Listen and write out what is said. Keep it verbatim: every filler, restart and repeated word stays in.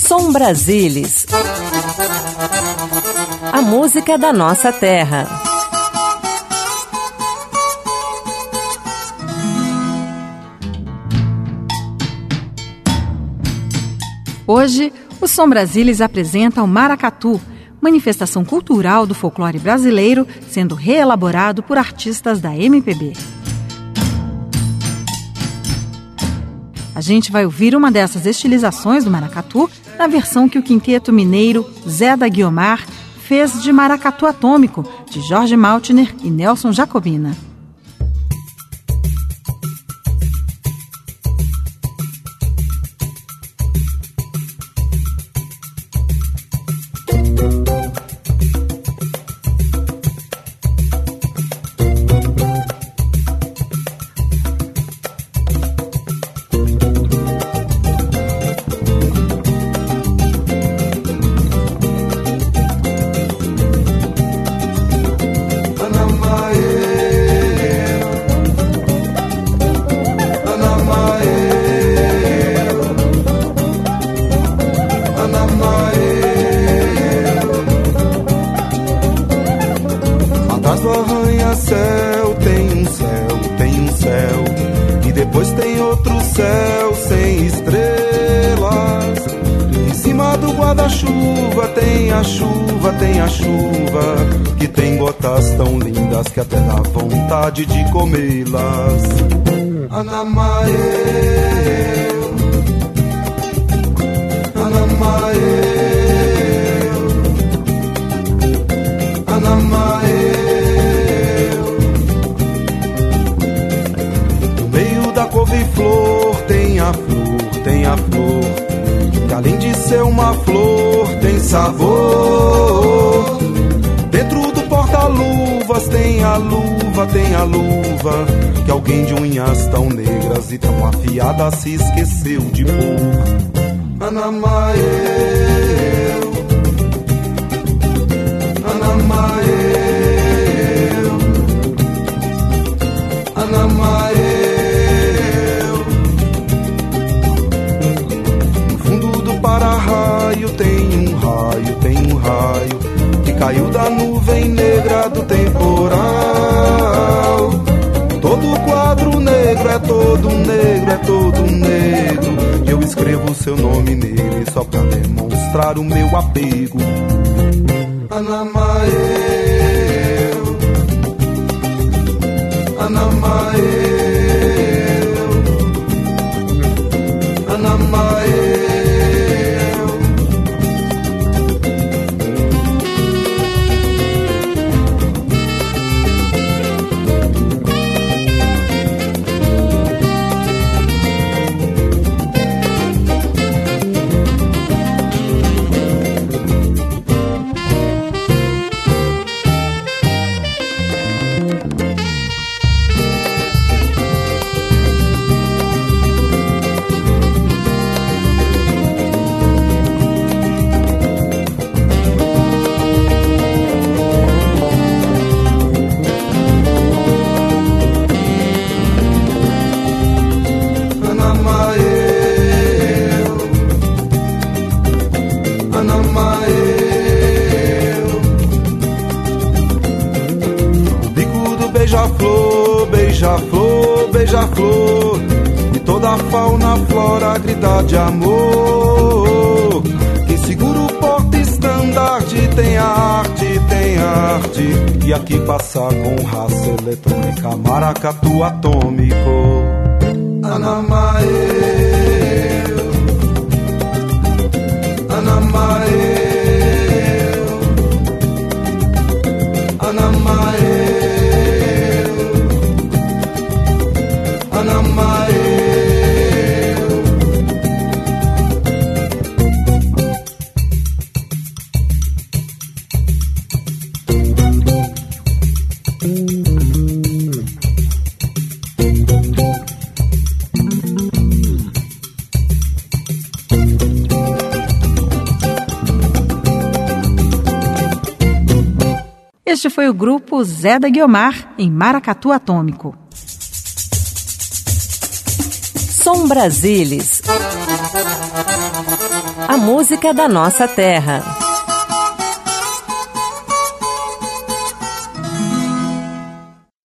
Som Brasilis. A música da nossa terra. Hoje, o Som Brasilis apresenta o maracatu, manifestação cultural do folclore brasileiro, sendo reelaborado por artistas da M P B. A gente vai ouvir uma dessas estilizações do maracatu na versão que o quinteto mineiro Zé da Guiomar fez de Maracatu Atômico, de Jorge Maltner e Nelson Jacobina. Céu, tem um céu, tem um céu, e depois tem outro céu sem estrelas. Em cima do guarda-chuva tem a chuva, tem a chuva, que tem gotas tão lindas que até dá vontade de comê-las. Anamae, Anamae, Anamae. Couve-flor, tem a flor, tem a flor, que além de ser uma flor, tem sabor. Dentro do porta-luvas tem a luva, tem a luva, que alguém de unhas tão negras e tão afiadas se esqueceu de pôr. Anamae, Anamae, Anamae. Para-raio tem um raio, tem um raio, que caiu da nuvem negra do temporal. Todo quadro negro é todo negro, é todo negro, e eu escrevo o seu nome nele só pra demonstrar o meu apego. Anamae, Anamae, Anamae. Beija-flor, beija-flor, beija-flor, e toda a fauna, flora grita de amor. Quem segura o porta-estandarte tem a arte, tem a arte, e aqui passa com raça eletrônica, maracatu atômico. Anamae, Anamae, Anamae. Este foi o grupo Zé da Guiomar, em Maracatu Atômico. Som Brasilis. a música da nossa terra.